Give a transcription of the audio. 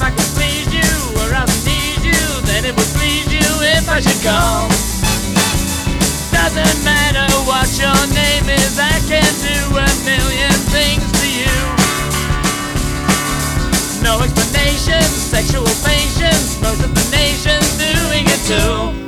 I can please you or else need you, then it would please you if I should call. Doesn't matter what your name is, I can do a million things to you. No explanation, sexual patience, most of the nation's doing it too.